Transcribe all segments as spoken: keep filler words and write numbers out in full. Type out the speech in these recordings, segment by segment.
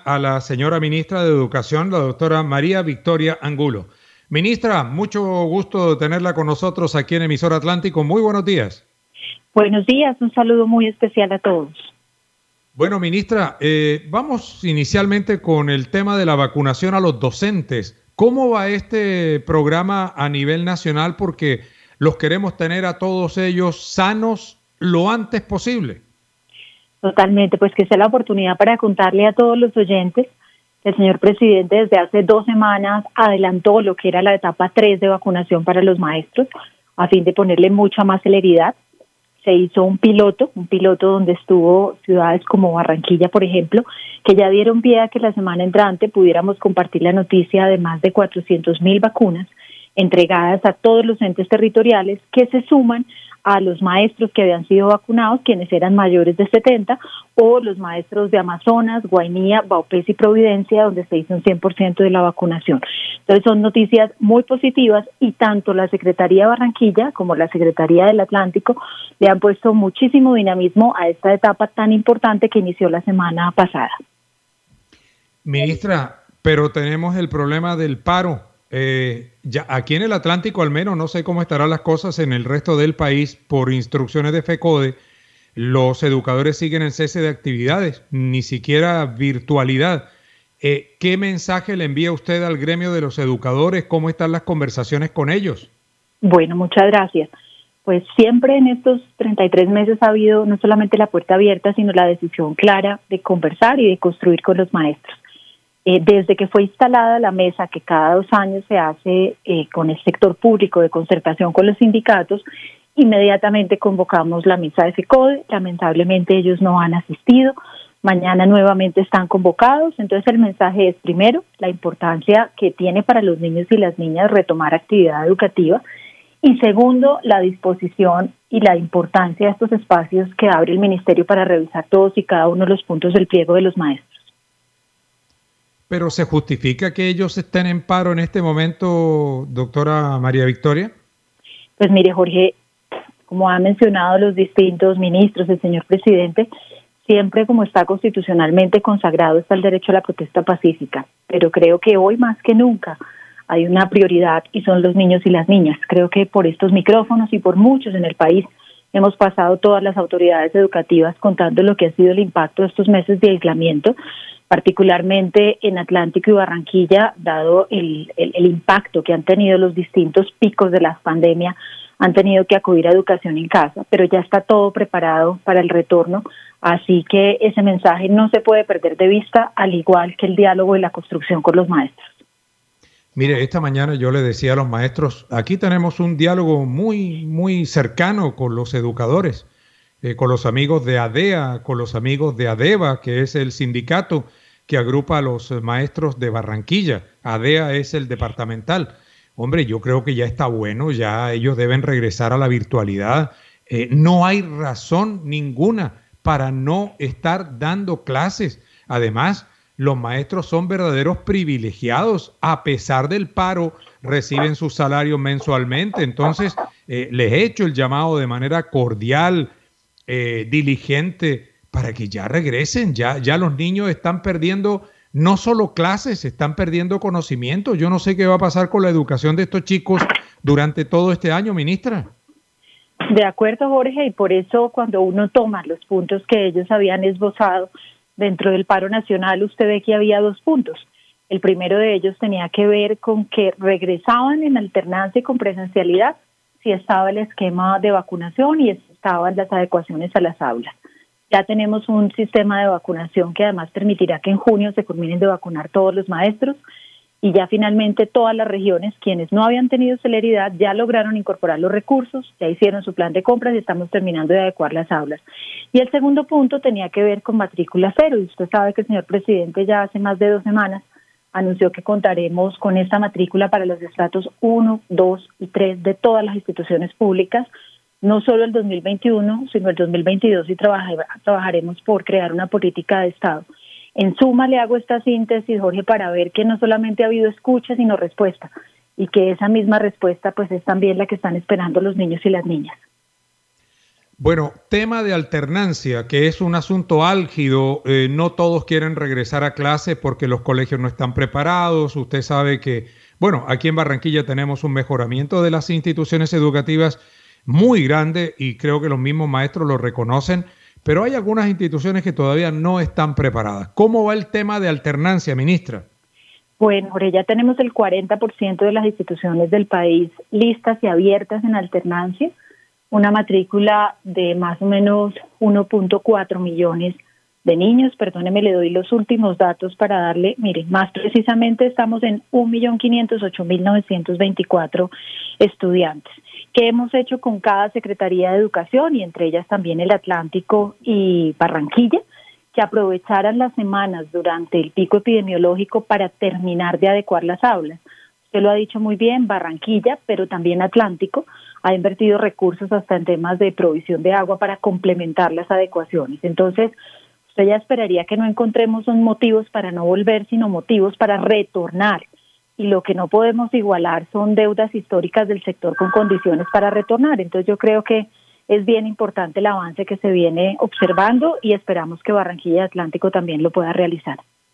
a la señora ministra de Educación, la doctora María Victoria Angulo. Ministra, mucho gusto tenerla con nosotros aquí en Emisora Atlántico. Muy buenos días. Buenos días, un saludo muy especial a todos. Bueno, ministra, eh, vamos inicialmente con el tema de la vacunación a los docentes. ¿Cómo va este programa a nivel nacional? Porque los queremos tener a todos ellos sanos lo antes posible. Totalmente, pues que sea la oportunidad para contarle a todos los oyentes que el señor presidente desde hace dos semanas adelantó lo que era la etapa tres de vacunación para los maestros, a fin de ponerle mucha más celeridad. Se hizo un piloto, un piloto donde estuvo ciudades como Barranquilla, por ejemplo, que ya dieron pie a que la semana entrante pudiéramos compartir la noticia de más de cuatrocientas mil vacunas entregadas a todos los entes territoriales que se suman a los maestros que habían sido vacunados, quienes eran mayores de setenta, o los maestros de Amazonas, Guainía, Vaupés y Providencia, donde se hizo un cien por ciento de la vacunación. Entonces son noticias muy positivas y tanto la Secretaría de Barranquilla como la Secretaría del Atlántico le han puesto muchísimo dinamismo a esta etapa tan importante que inició la semana pasada. Ministra, pero tenemos el problema del paro. Eh, ya aquí en el Atlántico al menos, no sé cómo estarán las cosas en el resto del país, por instrucciones de FECODE, los educadores siguen en cese de actividades, ni siquiera virtualidad. Eh, ¿Qué mensaje le envía usted al gremio de los educadores? ¿Cómo están las conversaciones con ellos? Bueno, muchas gracias. Pues siempre en estos treinta y tres meses ha habido no solamente la puerta abierta, sino la decisión clara de conversar y de construir con los maestros. Eh, desde que fue instalada la mesa que cada dos años se hace eh, con el sector público de concertación con los sindicatos, inmediatamente convocamos la mesa de FECODE. Lamentablemente ellos no han asistido, mañana nuevamente están convocados. Entonces el mensaje es, primero, la importancia que tiene para los niños y las niñas retomar actividad educativa, y segundo, la disposición y la importancia de estos espacios que abre el Ministerio para revisar todos y cada uno de los puntos del pliego de los maestros. ¿Pero se justifica que ellos estén en paro en este momento, doctora María Victoria? Pues mire, Jorge, como han mencionado los distintos ministros, el señor presidente, siempre como está constitucionalmente consagrado está el derecho a la protesta pacífica, pero creo que hoy más que nunca hay una prioridad y son los niños y las niñas. Creo que por estos micrófonos y por muchos en el país hemos pasado todas las autoridades educativas contando lo que ha sido el impacto de estos meses de aislamiento, particularmente en Atlántico y Barranquilla, dado el, el, el impacto que han tenido los distintos picos de la pandemia, han tenido que acudir a educación en casa, pero ya está todo preparado para el retorno, así que ese mensaje no se puede perder de vista, al igual que el diálogo y la construcción con los maestros. Mire, esta mañana yo le decía a los maestros, aquí tenemos un diálogo muy, muy cercano con los educadores, eh, con los amigos de ADEA, con los amigos de ADEVA, que es el sindicato que agrupa a los maestros de Barranquilla. ADEA es el departamental. Hombre, yo creo que ya está bueno, ya ellos deben regresar a la virtualidad. Eh, no hay razón ninguna para no estar dando clases. Además, los maestros son verdaderos privilegiados. A pesar del paro, reciben su salario mensualmente. Entonces, eh, les he hecho el llamado de manera cordial, eh, diligente, para que ya regresen. Ya, ya los niños están perdiendo no solo clases, están perdiendo conocimiento. Yo no sé qué va a pasar con la educación de estos chicos durante todo este año, ministra. De acuerdo, Jorge, y por eso cuando uno toma los puntos que ellos habían esbozado dentro del paro nacional, usted ve que había dos puntos. El primero de ellos tenía que ver con que regresaban en alternancia y con presencialidad si estaba el esquema de vacunación y estaban las adecuaciones a las aulas. Ya tenemos un sistema de vacunación que además permitirá que en junio se culminen de vacunar todos los maestros y ya finalmente todas las regiones, quienes no habían tenido celeridad, ya lograron incorporar los recursos, ya hicieron su plan de compras y estamos terminando de adecuar las aulas. Y el segundo punto tenía que ver con matrícula cero, y usted sabe que el señor presidente ya hace más de dos semanas anunció que contaremos con esta matrícula para los estratos uno, dos y tres de todas las instituciones públicas, no solo el dos mil veintiuno, sino el dos mil veintidós, y trabajar, trabajaremos por crear una política de Estado. En suma, le hago esta síntesis, Jorge, para ver que no solamente ha habido escucha, sino respuesta, y que esa misma respuesta pues es también la que están esperando los niños y las niñas. Bueno, tema de alternancia, que es un asunto álgido. Eh, no todos quieren regresar a clase porque los colegios no están preparados. Usted sabe que, bueno, aquí en Barranquilla tenemos un mejoramiento de las instituciones educativas muy grande y creo que los mismos maestros lo reconocen, pero hay algunas instituciones que todavía no están preparadas. ¿Cómo va el tema de alternancia, ministra? Bueno, Jorge, ya tenemos el cuarenta por ciento de las instituciones del país listas y abiertas en alternancia, una matrícula de más o menos uno punto cuatro millones de niños. Perdóneme, le doy los últimos datos para darle, mire, más precisamente estamos en un millón quinientos ocho mil novecientos veinticuatro estudiantes. ¿Qué hemos hecho con cada Secretaría de Educación y entre ellas también el Atlántico y Barranquilla? Que aprovecharan las semanas durante el pico epidemiológico para terminar de adecuar las aulas. Usted lo ha dicho muy bien, Barranquilla, pero también Atlántico ha invertido recursos hasta en temas de provisión de agua para complementar las adecuaciones. Entonces, usted ya esperaría que no encontremos son motivos para no volver, sino motivos para retornar. Y lo que no podemos igualar son deudas históricas del sector con condiciones para retornar. Entonces, yo creo que es bien importante el avance que se viene observando y esperamos que Barranquilla y Atlántico también lo pueda realizar.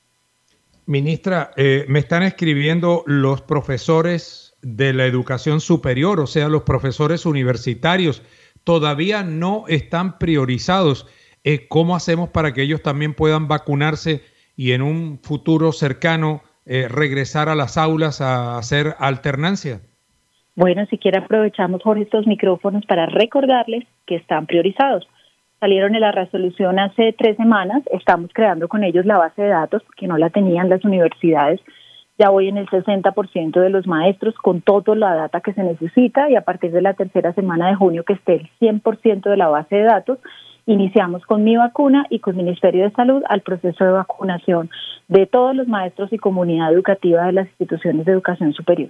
Ministra, eh, me están escribiendo los profesores de la educación superior, o sea, los profesores universitarios, todavía no están priorizados. Eh, ¿Cómo hacemos para que ellos también puedan vacunarse y en un futuro cercano eh, regresar a las aulas a hacer alternancia? Bueno, si quiere aprovechamos, Jorge, estos micrófonos para recordarles que están priorizados. Salieron en la resolución hace tres semanas, estamos creando con ellos la base de datos porque no la tenían las universidades. Ya voy en el sesenta por ciento de los maestros con toda la data que se necesita y a partir de la tercera semana de junio que esté el cien por ciento de la base de datos, iniciamos con Mi Vacuna y con el Ministerio de Salud al proceso de vacunación de todos los maestros y comunidad educativa de las instituciones de educación superior.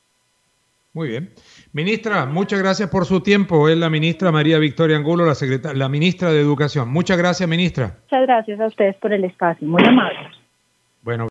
Muy bien. Ministra, muchas gracias por su tiempo. Es la ministra María Victoria Angulo, la secretaria, la ministra de Educación. Muchas gracias, ministra. Muchas gracias a ustedes por el espacio. Muy amables. Bueno.